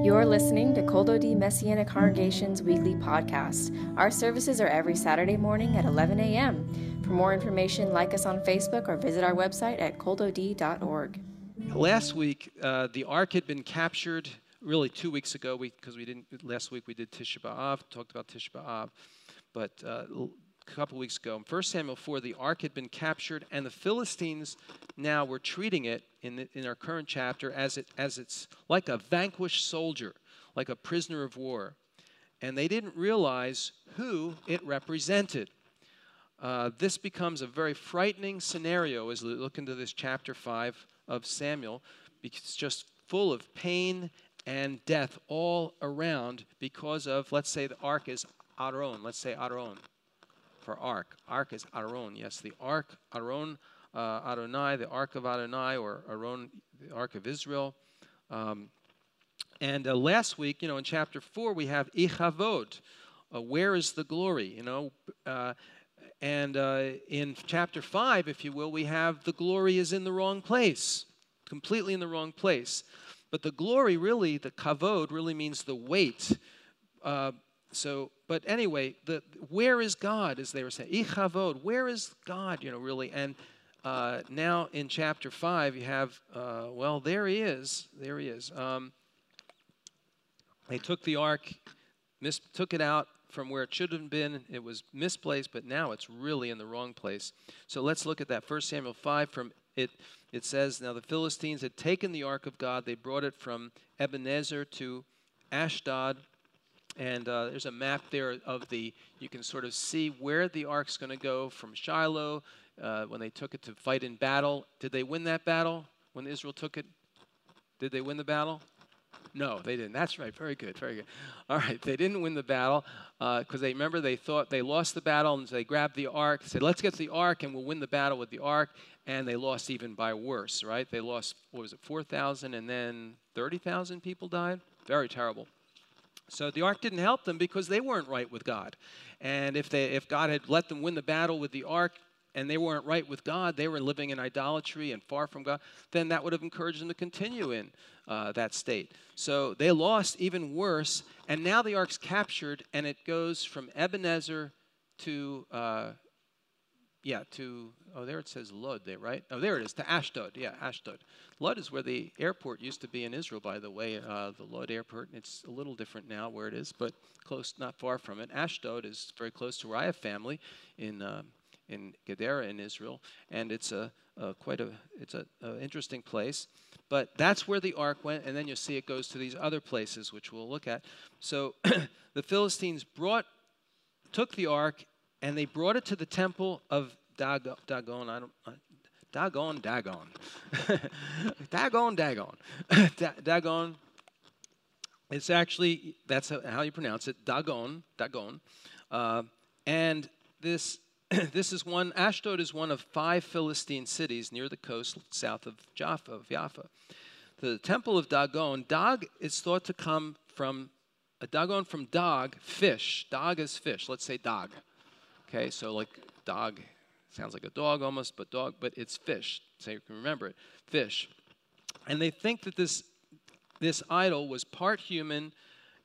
You're listening to Kol Dodi Messianic Congregation's weekly podcast. Our services are every Saturday morning at 11 a.m. For more information, like us on Facebook or visit our website at koldodi.org. Last week, the ark had been captured. Really, 2 weeks ago, last week we did Tisha B'Av, talked about Tisha B'Av, but a couple weeks ago, in 1 Samuel 4, the ark had been captured, and the Philistines now were treating it in our current chapter as it's like a vanquished soldier, like a prisoner of war, and they didn't realize who it represented. This becomes a very frightening scenario as we look into this chapter 5 of Samuel, because it's just full of pain and death all around because of, let's say the ark is Aron. Let's say Aron for ark. Ark is Aron. Yes, the ark, Aron, Adonai, the ark of Adonai, or Aron, the ark of Israel. And last week, in chapter 4, we have Ichavod. Where is the glory? And in chapter 5, if you will, we have the glory is in the wrong place, completely in the wrong place. But the glory really, the kavod, really means the weight. But anyway, where is God, as they were saying? Ichavod, where is God, really? And now in chapter 5, you have, there he is. There he is. They took the ark, took it out from where it should have been. It was misplaced, but now it's really in the wrong place. So let's look at that. 1 Samuel 5, from it says, now the Philistines had taken the ark of God. They brought it from Ebenezer to Ashdod. And there's a map there you can sort of see where the ark's going to go from Shiloh when they took it to fight in battle. Did they win that battle when Israel took it? Did they win the battle? No, they didn't. That's right. Very good. Very good. All right. They didn't win the battle because they thought they lost the battle, and so they grabbed the ark, said, let's get the ark and we'll win the battle with the ark. And they lost even by worse, right? They lost, 4,000, and then 30,000 people died? Very terrible. So the ark didn't help them because they weren't right with God. And if God had let them win the battle with the ark and they weren't right with God, they were living in idolatry and far from God, then that would have encouraged them to continue in that state. So they lost even worse, and now the ark's captured, and it goes from Ebenezer to there it says Lod there, right? Oh, there it is, to Ashdod. Yeah, Ashdod. Lod is where the airport used to be in Israel, by the way, the Lod airport. It's a little different now where it is, but close, not far from it. Ashdod is very close to where I have family in Gedera in Israel, and it's quite an interesting place. But that's where the ark went, and then you'll see it goes to these other places, which we'll look at. So the Philistines took the ark, and they brought it to the temple of Dagon. Dagon. It's actually, that's how you pronounce it, Dagon. And this is Ashdod is one of 5 Philistine cities near the coast south of Jaffa. The temple of Dagon, Dag is thought to come from, Dagon from Dag, fish. Dag is fish. Let's say Dag. Okay, so like dog, sounds like a dog almost, but it's fish. So you can remember it, fish. And they think that this idol was part human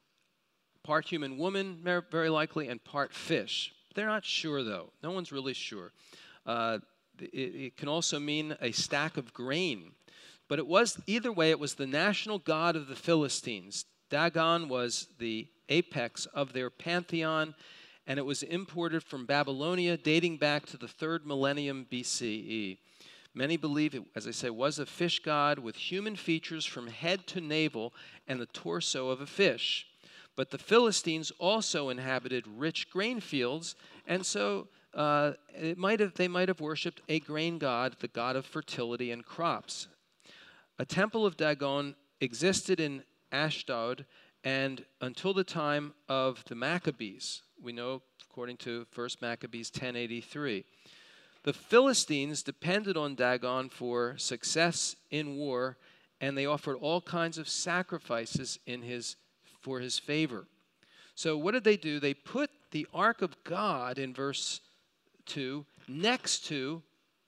woman, very likely, and part fish. They're not sure, though. No one's really sure. It can also mean a stack of grain. But either way, it was the national god of the Philistines. Dagon was the apex of their pantheon, and it was imported from Babylonia, dating back to the 3rd millennium BCE. Many believe it, as I say, was a fish god with human features from head to navel and the torso of a fish. But the Philistines also inhabited rich grain fields, and so they might have worshipped a grain god, the god of fertility and crops. A temple of Dagon existed in Ashdod and until the time of the Maccabees. We know, according to 1 Maccabees 10:83. The Philistines depended on Dagon for success in war, and they offered all kinds of sacrifices for his favor. So what did they do? They put the ark of God in verse 2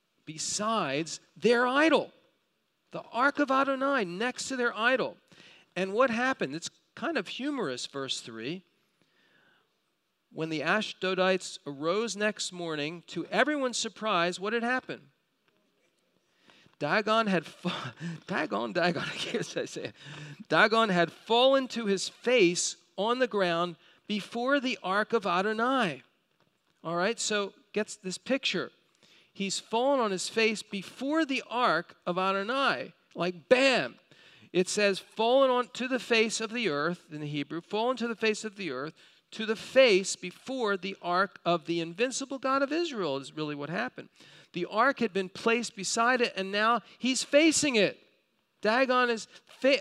besides their idol. The ark of Adonai next to their idol. And what happened? It's kind of humorous, verse 3. When the Ashdodites arose next morning, to everyone's surprise, what had happened? Dagon had fallen to his face on the ground before the ark of Adonai. All right, so gets this picture. He's fallen on his face before the ark of Adonai. Like bam. It says fallen on to the face of the earth in the Hebrew, fallen to the face of the earth, to the face before the ark of the invincible God of Israel is really what happened. The ark had been placed beside it, and now he's facing it. Dagon is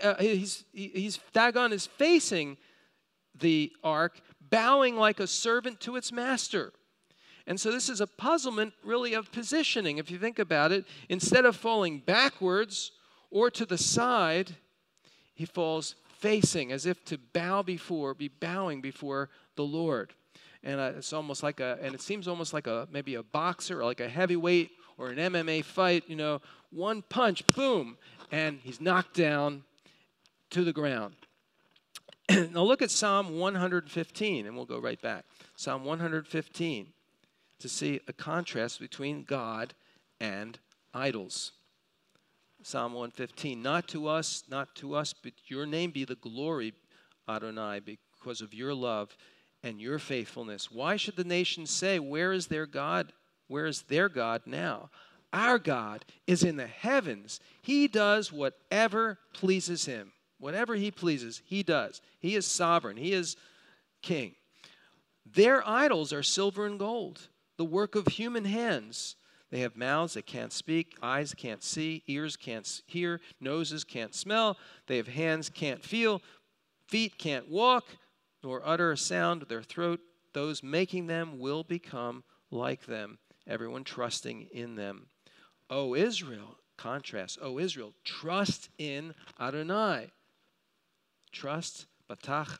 facing the ark, bowing like a servant to its master. And so this is a puzzlement really of positioning. If you think about it, instead of falling backwards or to the side, he falls facing as if to be bowing before the Lord. And it's almost like it seems almost like maybe a boxer or like a heavyweight or an MMA fight, one punch, boom, and he's knocked down to the ground. Now look at Psalm 115, and we'll go right back. Psalm 115, to see a contrast between God and idols. Psalm 115, not to us, but your name be the glory, Adonai, because of your love and your faithfulness. Why should the nations say, where is their God? Where is their God now? Our God is in the heavens. He does whatever pleases him. Whatever he pleases, he does. He is sovereign. He is king. Their idols are silver and gold, the work of human hands. They have mouths that can't speak, eyes can't see, ears can't hear, noses can't smell. They have hands can't feel, feet can't walk, nor utter a sound with their throat. Those making them will become like them, everyone trusting in them. O Israel, contrast, O Israel, trust in Adonai. Trust, batach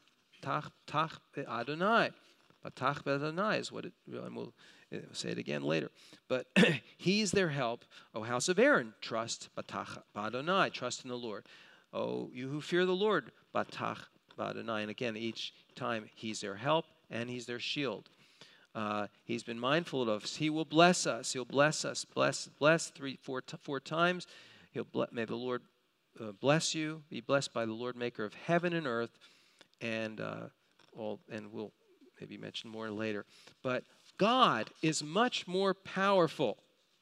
Adonai. Batach Adonai is what it, and we'll say it again later. But he's their help. O house of Aaron, trust batach Adonai, trust in the Lord. O you who fear the Lord, batach Adonai. And again, each time he's their help and he's their shield. He's been mindful of us. He will bless us. He'll bless us. Bless 4 times. May the Lord bless you. Be blessed by the Lord, maker of heaven and earth, and we'll maybe mention more later. But God is much more powerful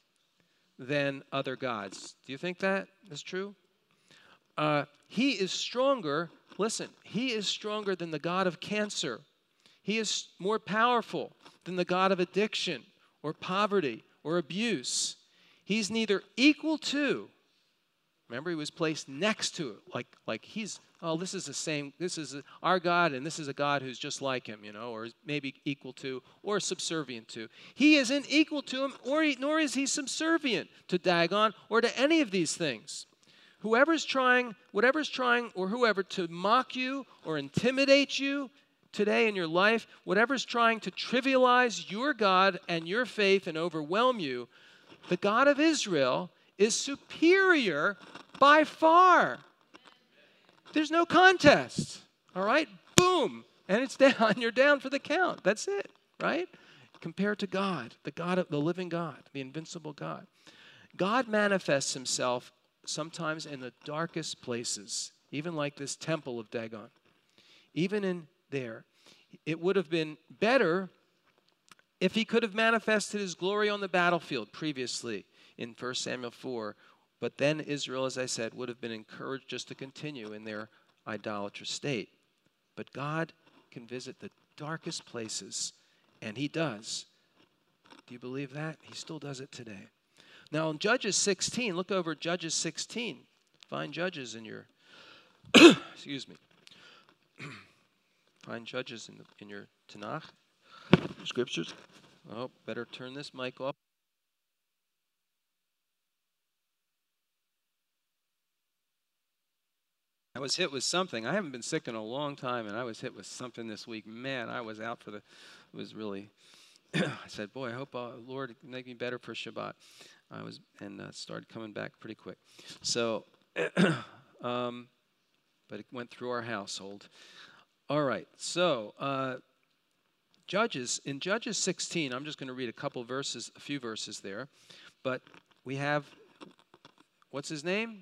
than other gods. Do you think that is true? He is stronger. Listen, he is stronger than the god of cancer. He is more powerful than the god of addiction or poverty or abuse. He's neither equal to, remember, he was placed next to it, like he's, this is our God, and this is a God who's just like him, or maybe equal to, or subservient to. He isn't equal to him, nor is he subservient to Dagon or to any of these things. Whoever's trying to mock you or intimidate you today in your life, whatever's trying to trivialize your God and your faith and overwhelm you, the God of Israel is superior by far. There's no contest. All right? Boom. And it's down. You're down for the count. That's it. Right? Compared to God, the living God, the invincible God. God manifests himself sometimes in the darkest places, even like this temple of Dagon. Even in there. It would have been better if he could have manifested his glory on the battlefield previously in 1 Samuel 4. But then Israel, as I said, would have been encouraged just to continue in their idolatrous state. But God can visit the darkest places, and he does. Do you believe that? He still does it today. Now in Judges 16, look over at Judges 16. Find Judges in your, excuse me. Find Judges in your Tanakh, scriptures. Oh, better turn this mic off. I was hit with something. I haven't been sick in a long time, and I was hit with something this week. Man, I was out it was really, I said, boy, I hope Lord make me better for Shabbat. Started coming back pretty quick. So, but it went through our household. All right, so Judges, in Judges 16, I'm just going to read a few verses there, but we have, what's his name?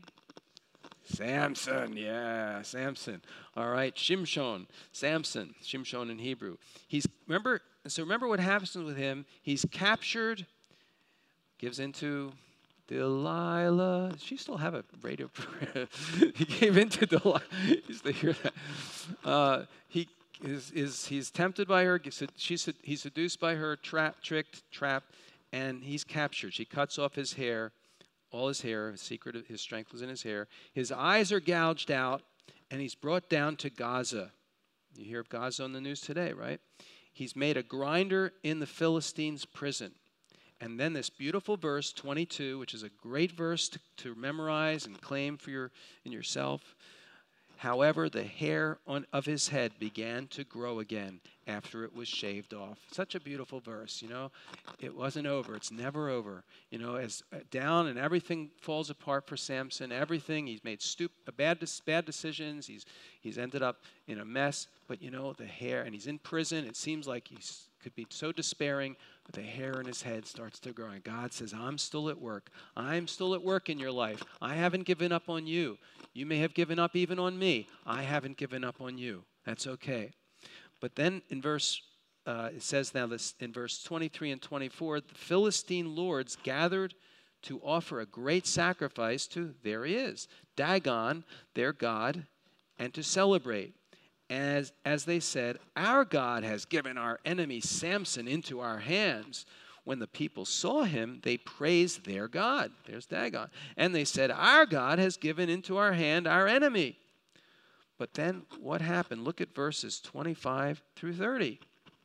Samson, yeah, Samson. All right, Shimshon, Samson, Shimshon in Hebrew. Remember what happens with him. He's captured, gives into Delilah. Does she still have a radio program? He gave into Delilah. You used to hear that. He's tempted by her. He's seduced by her, tricked, trapped, and he's captured. She cuts off his hair. All his hair, his secret of his strength was in his hair. His eyes are gouged out, and he's brought down to Gaza. You hear of Gaza on the news today, right? He's made a grinder in the Philistines' prison. And then this beautiful verse, 22, which is a great verse to memorize and claim in yourself. However, the hair of his head began to grow again after it was shaved off. Such a beautiful verse, you know. It wasn't over. It's never over. You know, as down and everything falls apart for Samson. Everything, he's made bad decisions. He's ended up in a mess. But, you know, the hair, and he's in prison. It seems like he could be so despairing, but the hair in his head starts to grow. And God says, I'm still at work. I'm still at work in your life. I haven't given up on you. You may have given up even on me. I haven't given up on you. That's okay. But then in it says now this in verse 23 and 24, the Philistine lords gathered to offer a great sacrifice to, there he is, Dagon, their god, and to celebrate. As they said, our God has given our enemy Samson into our hands. When the people saw him, they praised their God. There's Dagon. And they said, our God has given into our hand our enemy. But then what happened? Look at verses 25 through 30.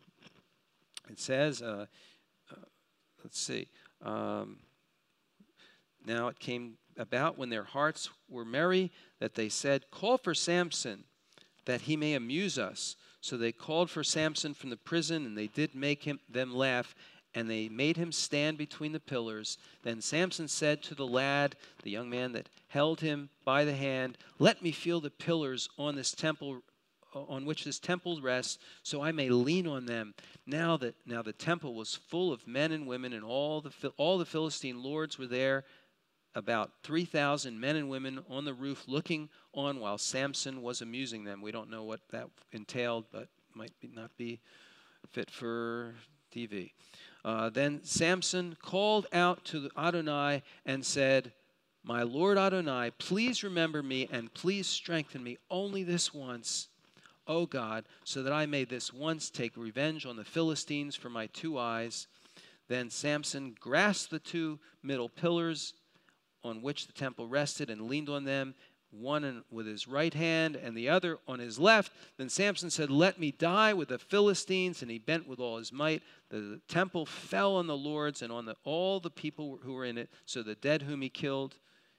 It says, let's see. Now it came about when their hearts were merry that they said, call for Samson, that he may amuse us. So they called for Samson from the prison, and they did make them laugh. And they made him stand between the pillars. Then Samson said to the lad, the young man that held him by the hand, let me feel the pillars on this temple, on which this temple rests, so I may lean on them. Now the temple was full of men and women, and all the Philistine lords were there, about 3,000 men and women on the roof looking on while Samson was amusing them. We don't know what that entailed, but might not be fit for TV. Then Samson called out to Adonai and said, my Lord Adonai, please remember me and please strengthen me only this once, O God, so that I may this once take revenge on the Philistines for my 2 eyes. Then Samson grasped the 2 middle pillars on which the temple rested and leaned on them, one with his right hand and the other on his left. Then Samson said, let me die with the Philistines. And he bent with all his might. The temple fell on the lords and on all the people who were in it. So the dead whom he killed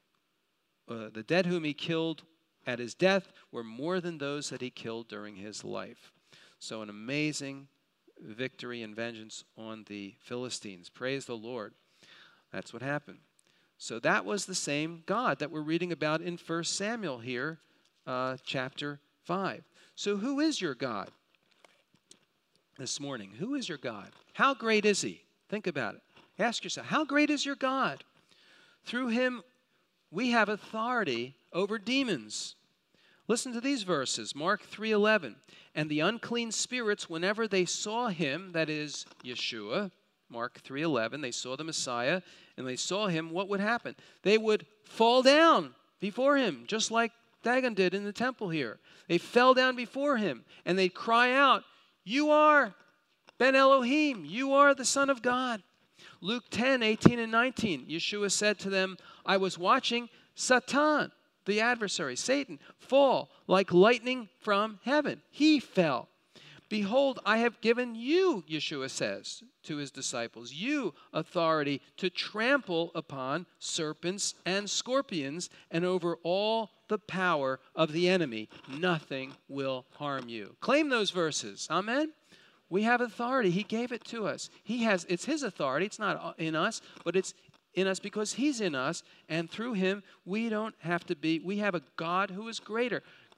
at his death were more than those that he killed during his life. So an amazing victory and vengeance on the Philistines. Praise the Lord. That's what happened. So that was the same God that we're reading about in 1 Samuel here, chapter 5. So who is your God this morning? Who is your God? How great is he? Think about it. Ask yourself, how great is your God? Through him, we have authority over demons. Listen to these verses, Mark 3:11. And the unclean spirits, whenever they saw him, that is Yeshua, Mark 3:11, they saw the Messiah, and they saw him, what would happen? They would fall down before him, just like Dagon did in the temple here. They fell down before him, and they'd cry out, you are Ben Elohim, you are the Son of God. Luke 10:18 and 19, Yeshua said to them, I was watching Satan, the adversary, Satan, fall like lightning from heaven. He fell. Behold, I have given you, Yeshua says to his disciples, you authority to trample upon serpents and scorpions and over all the power of the enemy. Nothing will harm you. Claim those verses. Amen? We have authority. He gave it to us. It's his authority. It's not in us, but it's in us because he's in us. And through him, we have a God who is greater.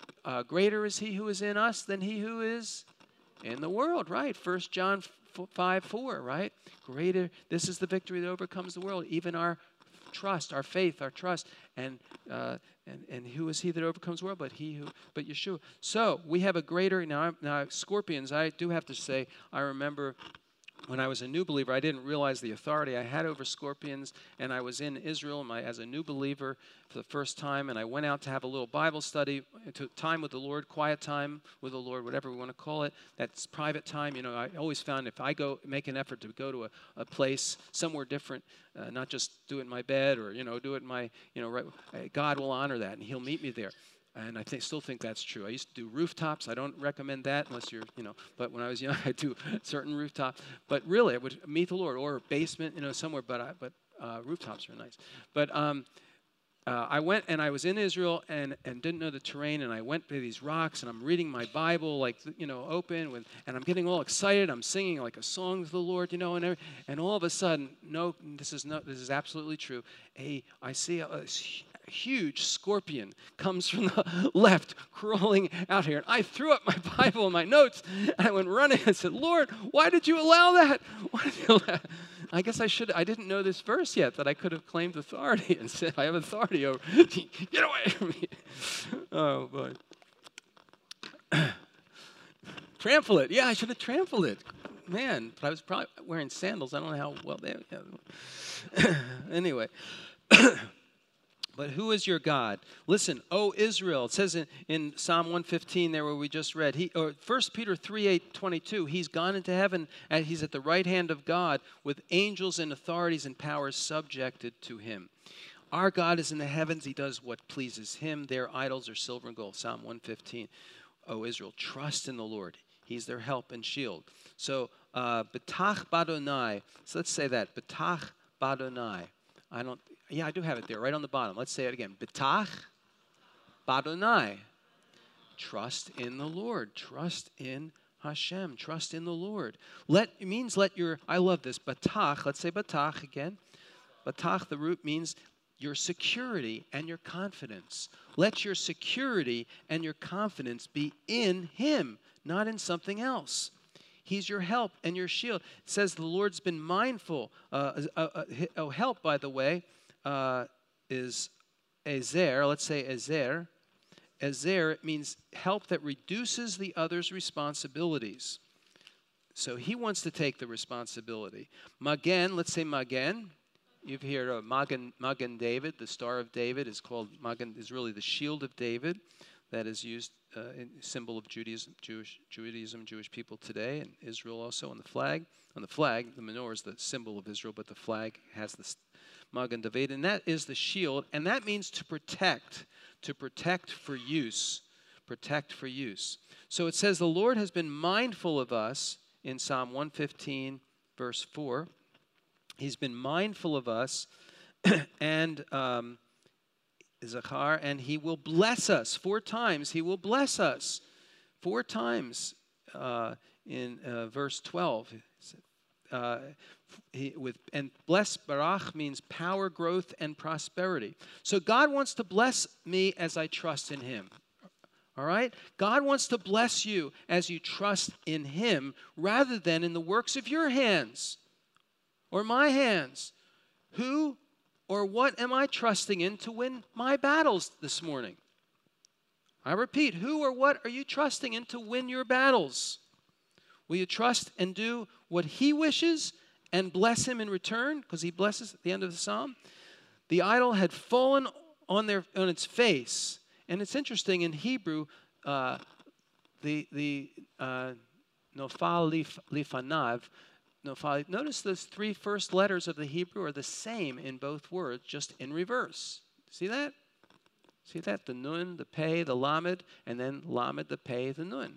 greater is he who is in us than he who is in the world, right? 1 John 5:4, right? Greater, this is the victory that overcomes the world, even our trust, our faith, our trust, and who is he that overcomes the world? But Yeshua. So we have a greater. Now scorpions. I do have to say, I remember when I was a new believer, I didn't realize the authority I had over scorpions, and I was in Israel as a new believer for the first time, and I went out to have a little Bible study, time with the Lord, quiet time with the Lord, whatever we want to call it. That's private time. I always found if I make an effort to go to a place somewhere different, not just do it in my bed or do it in my right, God will honor that, and He'll meet me there. And I still think that's true. I used to do rooftops. I don't recommend that unless you're, but when I was young, I'd do certain rooftops. But really, I would meet the Lord, or a basement, somewhere, but rooftops are nice. But I went, and I was in Israel and didn't know the terrain, and I went to these rocks, and I'm reading my Bible, open, and I'm getting all excited. I'm singing like a song to the Lord, and all of a sudden, this is absolutely true. I see a huge scorpion comes from the left, crawling out here. And I threw up my Bible and my notes, and I went running and said, Lord, why did you allow that? Why did you allow that? I guess I didn't know this verse yet, that I could have claimed authority and said, I have authority over, get away from me. Oh, boy. Trample it. Yeah, I should have trampled it. Man, but I was probably wearing sandals. I don't know how well they... Yeah. Anyway. But who is your God? Listen, O Israel. It says in Psalm 115 there where we just read. 1 Peter 3:8-22. He's gone into heaven and he's at the right hand of God with angels and authorities and powers subjected to him. Our God is in the heavens. He does what pleases him. Their idols are silver and gold. Psalm 115. O Israel, trust in the Lord. He's their help and shield. So, Betach Badonai. So let's say that. Betach Badonai. I do have it there, right on the bottom. Let's say it again. Betach Badonai. Trust in the Lord. Trust in Hashem. Trust in the Lord. I love this. Betach, let's say Betach again. Betach, the root means your security and your confidence. Let your security and your confidence be in Him, not in something else. He's your help and your shield. It says the Lord's been mindful. Help, by the way, is ezer. Let's say ezer. Ezer, it means help that reduces the other's responsibilities. So he wants to take the responsibility. Magen, let's say Magen. You've heard of Magen David, the Star of David is called Magen, is really the shield of David that is used in symbol of Judaism, Jewish people today, and Israel also on the flag. On the flag, the menorah is the symbol of Israel, but the flag has the Magen David, and that is the shield, and that means to protect for use. Protect for use. So it says the Lord has been mindful of us in Psalm 115, verse 4. He's been mindful of us, and Zachar, and He will bless us. 4 times He will bless us. 4 times in verse 12. And bless barach means power, growth, and prosperity. So God wants to bless me as I trust in Him. All right? God wants to bless you as you trust in Him rather than in the works of your hands or my hands. Who or what am I trusting in to win my battles this morning? I repeat, who or what are you trusting in to win your battles? Will you trust and do what He wishes and bless Him in return? Because He blesses at the end of the psalm. The idol had fallen on its face. And it's interesting, in Hebrew, the nofal lifanav, notice those 3 first letters of the Hebrew are the same in both words, just in reverse. See that? See that? The nun, the pei, the lamed, and then lamed, the pei, the nun.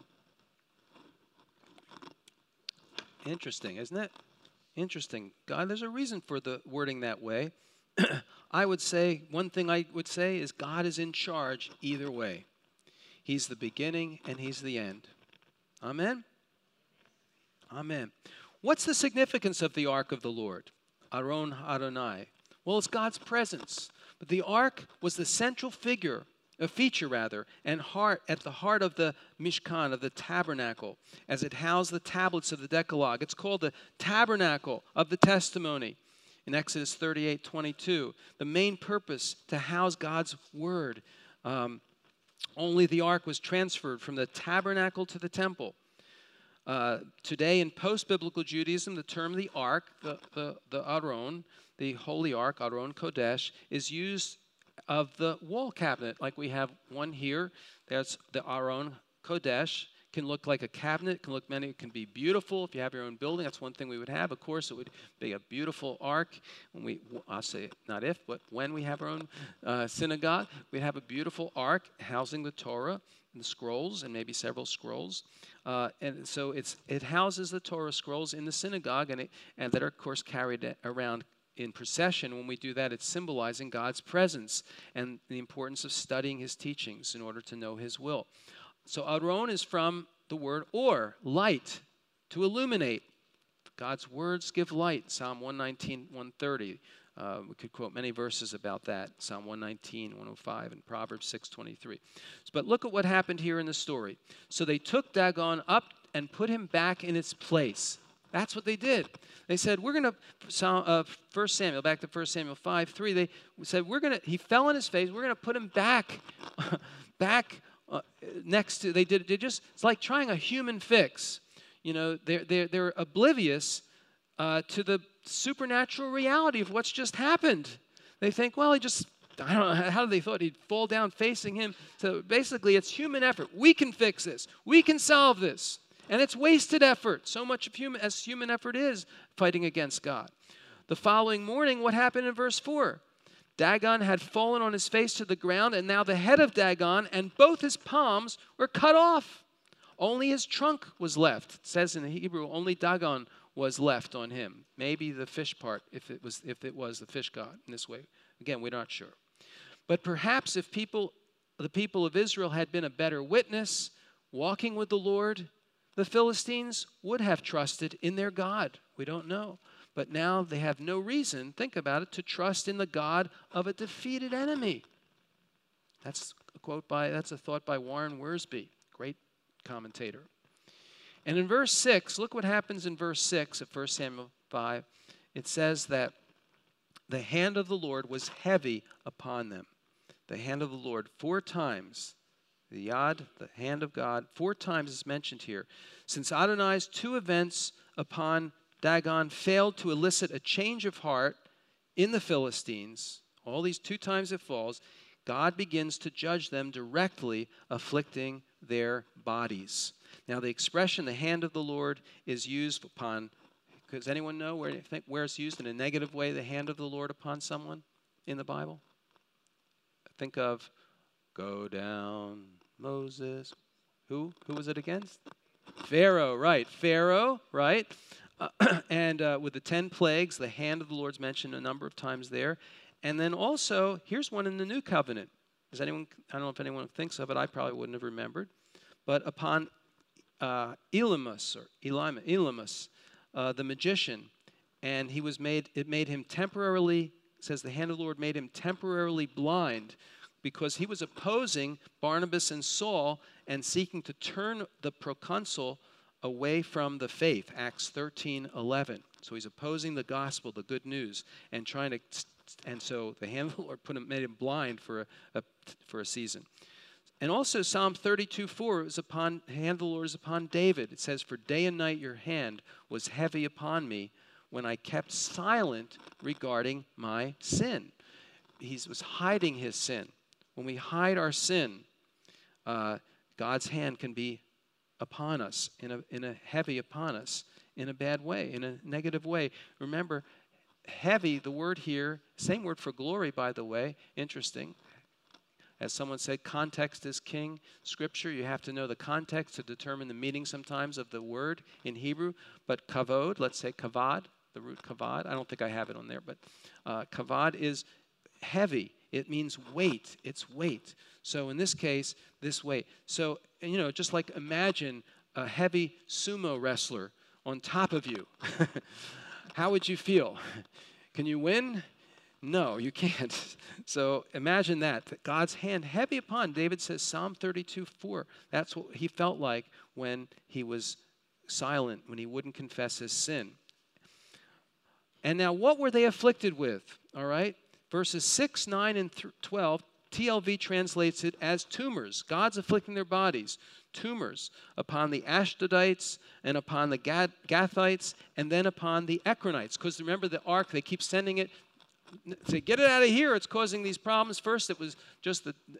Interesting, isn't it? Interesting. God, there's a reason for the wording that way. I would say, one thing I would say is God is in charge either way. He's the beginning and He's the end. Amen? Amen. What's the significance of the ark of the Lord? Aron Adonai. Well, it's God's presence. But the ark was the central figure a feature rather, and at the heart of the Mishkan, of the tabernacle, as it housed the tablets of the Decalogue. It's called the tabernacle of the testimony in Exodus 38:22. The main purpose to house God's word. Only the ark was transferred from the tabernacle to the temple. Today in post-biblical Judaism, the term the ark, the Aron, the holy ark, Aron Kodesh, is used of the wall cabinet. Like we have one here, that's the Aron Kodesh. Can look like a cabinet, it can be beautiful. If you have your own building, that's one thing we would have. Of course, it would be a beautiful ark. I'll say not if, but when we have our own synagogue, we'd have a beautiful ark housing the Torah and the scrolls, and maybe several scrolls. And so it houses the Torah scrolls in the synagogue, and that are, of course, carried around in procession. When we do that, it's symbolizing God's presence and the importance of studying his teachings in order to know his will. So Aron is from the word or, light, to illuminate. God's words give light, Psalm 119, 130. We could quote many verses about that, Psalm 119, 105, and Proverbs 6:23. But look at what happened here in the story. So they took Dagon up and put him back in its place. That's what they did. They said, we're going to, 1 Samuel, back to 1 Samuel 5:3, they said, he fell on his face, we're going to put him back next to, it's like trying a human fix. You know, they're oblivious to the supernatural reality of what's just happened. They think, well, I don't know how they thought he'd fall down facing him. So basically, it's human effort. We can fix this. We can solve this. And it's wasted effort. So much of human effort is fighting against God. The following morning, what happened in verse 4? Dagon had fallen on his face to the ground, and now the head of Dagon and both his palms were cut off. Only his trunk was left. It says in Hebrew, only Dagon was left on him. Maybe the fish part, if it was the fish god in this way. Again, we're not sure. But perhaps if the people of Israel had been a better witness, walking with the Lord, the Philistines would have trusted in their God. We don't know. But now they have no reason, think about it, to trust in the God of a defeated enemy. That's a thought by Warren Wiersbe, great commentator. And in verse 6, look what happens in verse 6 of 1 Samuel 5. It says that the hand of the Lord was heavy upon them. The hand of the Lord, 4 times. The Yad, the hand of God, 4 times is mentioned here. Since Adonai's 2 events upon Dagon failed to elicit a change of heart in the Philistines, all these 2 times it falls, God begins to judge them directly, afflicting their bodies. Now the expression, the hand of the Lord, is used upon, does anyone know where it's used in a negative way, the hand of the Lord upon someone in the Bible? Think of, go down, Moses. Who was it against? Pharaoh, right. Pharaoh, right. And with the 10 plagues, the hand of the Lord's mentioned a number of times there. And then also, here's one in the New Covenant. I don't know if anyone thinks of it. I probably wouldn't have remembered. But upon Elymas, the magician, and it made him temporarily, it says the hand of the Lord made him temporarily blind, because he was opposing Barnabas and Saul and seeking to turn the proconsul away from the faith, Acts 13:11. So he's opposing the gospel, the good news, and so the hand of the Lord made him blind for a season. And also Psalm 32:4 is the hand of the Lord is upon David. It says, for day and night your hand was heavy upon me when I kept silent regarding my sin. He was hiding his sin. When we hide our sin, God's hand can be upon us, in a heavy upon us, in a bad way, in a negative way. Remember, heavy, the word here, same word for glory, by the way, interesting. As someone said, context is king. Scripture, you have to know the context to determine the meaning sometimes of the word in Hebrew. But kavod, let's say kavad, the root kavad. I don't think I have it on there, but kavad is heavy. It means weight. It's weight. So in this case, this weight. So, just like imagine a heavy sumo wrestler on top of you. How would you feel? Can you win? No, you can't. So imagine that God's hand heavy upon. David says, Psalm 32:4. That's what he felt like when he was silent, when he wouldn't confess his sin. And now what were they afflicted with? All right. Verses 6, 9, and 12, TLV translates it as tumors. God's afflicting their bodies. Tumors upon the Ashdodites and upon the Gathites and then upon the Ekronites. Because remember the ark, they keep sending it. Say, get it out of here. It's causing these problems. First, it was just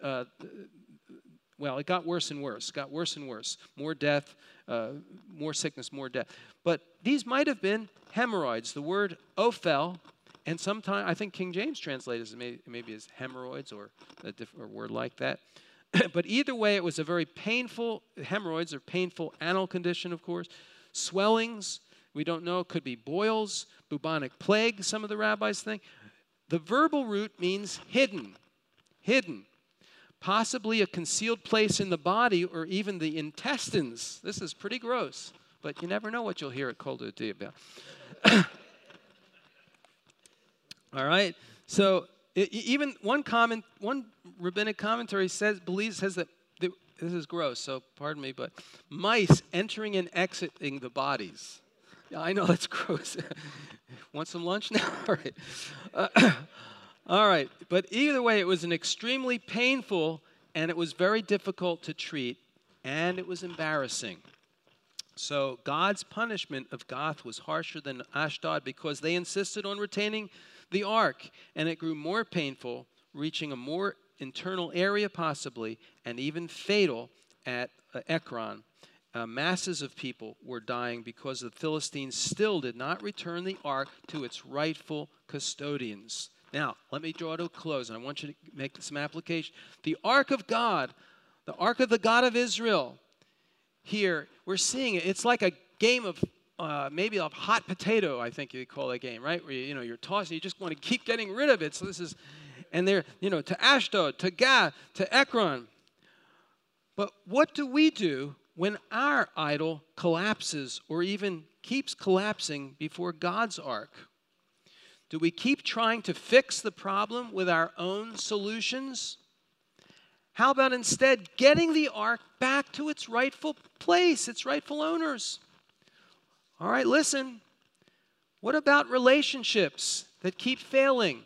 well, it got worse and worse. Got worse and worse. More death, more sickness, more death. But these might have been hemorrhoids. The word ophel, and sometimes I think King James translates it maybe as hemorrhoids or a different word like that. But either way, it was a very painful, hemorrhoids are painful anal condition, of course. Swellings, we don't know, could be boils, bubonic plague, some of the rabbis think. The verbal root means hidden, hidden. Possibly a concealed place in the body or even the intestines. This is pretty gross, but you never know what you'll hear at Kol Dodi about. All right, so even one rabbinic commentary says that this is gross, so pardon me, but mice entering and exiting the bodies. Yeah, I know that's gross. Want some lunch now? All right. All right. But either way, it was an extremely painful, and it was very difficult to treat, and it was embarrassing. So God's punishment of Gath was harsher than Ashdod because they insisted on retaining the ark, and it grew more painful, reaching a more internal area possibly, and even fatal at Ekron. Masses of people were dying because the Philistines still did not return the ark to its rightful custodians. Now, let me draw to a close, and I want you to make some application. The ark of God, the ark of the God of Israel, here, we're seeing it. It's like a game of maybe a hot potato, I think you call that game, right? Where you're tossing, you just want to keep getting rid of it. So this is, and they're, to Ashdod, to Gath, to Ekron. But what do we do when our idol collapses or even keeps collapsing before God's ark? Do we keep trying to fix the problem with our own solutions? How about instead getting the ark back to its rightful place, its rightful owners? All right, listen. What about relationships that keep failing?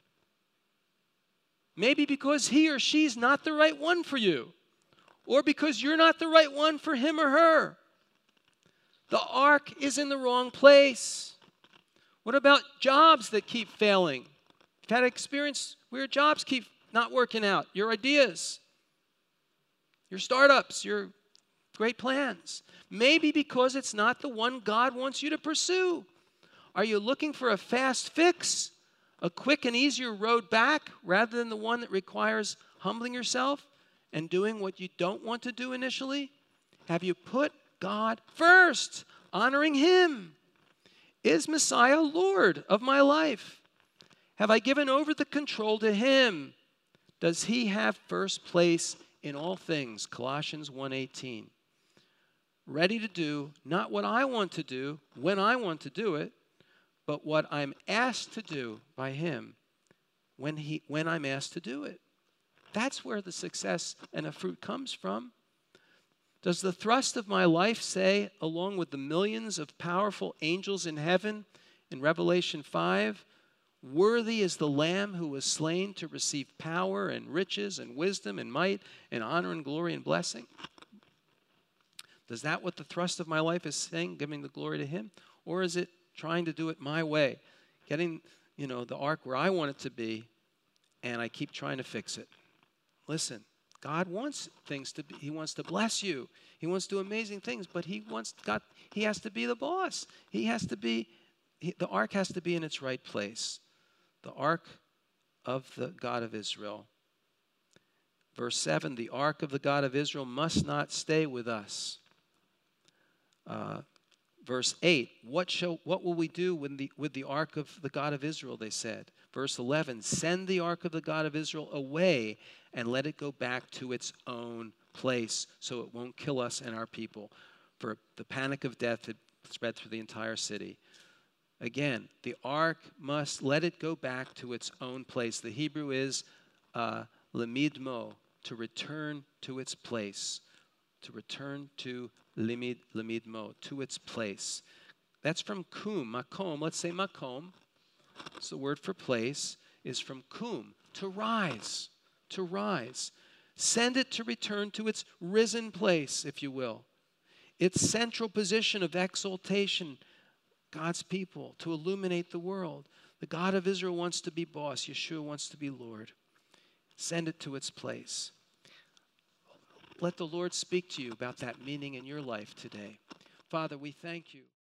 Maybe because he or she's not the right one for you, or because you're not the right one for him or her. The ark is in the wrong place. What about jobs that keep failing? You've had experience where your jobs keep not working out, your ideas, your startups, your great plans. Maybe because it's not the one God wants you to pursue. Are you looking for a fast fix, a quick and easier road back, rather than the one that requires humbling yourself and doing what you don't want to do initially? Have you put God first, honoring him? Is Messiah Lord of my life? Have I given over the control to him? Does he have first place in all things? Colossians 1:18. Ready to do not what I want to do when I want to do it, but what I'm asked to do by him when I'm asked to do it. That's where the success and the fruit comes from. Does the thrust of my life say, along with the millions of powerful angels in heaven in Revelation 5, worthy is the Lamb who was slain to receive power and riches and wisdom and might and honor and glory and blessing? Does that what the thrust of my life is saying, giving the glory to him? Or is it trying to do it my way, getting, the ark where I want it to be, and I keep trying to fix it? Listen, God wants things to be, he wants to bless you. He wants to do amazing things, but he has to be the boss. The ark has to be in its right place. The ark of the God of Israel. Verse 7, the ark of the God of Israel must not stay with us. Verse 8, what will we do with the ark of the God of Israel, they said. Verse 11, send the ark of the God of Israel away and let it go back to its own place so it won't kill us and our people. For the panic of death had spread through the entire city. Again, the ark must let it go back to its own place. The Hebrew is lemidmo, to return to its place. To return to lemidmo, to its place. That's from kum, makom. Let's say makom. It's the word for place, is from kum, to rise, to rise. Send it to return to its risen place, if you will. Its central position of exaltation, God's people, to illuminate the world. The God of Israel wants to be boss. Yeshua wants to be Lord. Send it to its place. Let the Lord speak to you about that meaning in your life today. Father, we thank you.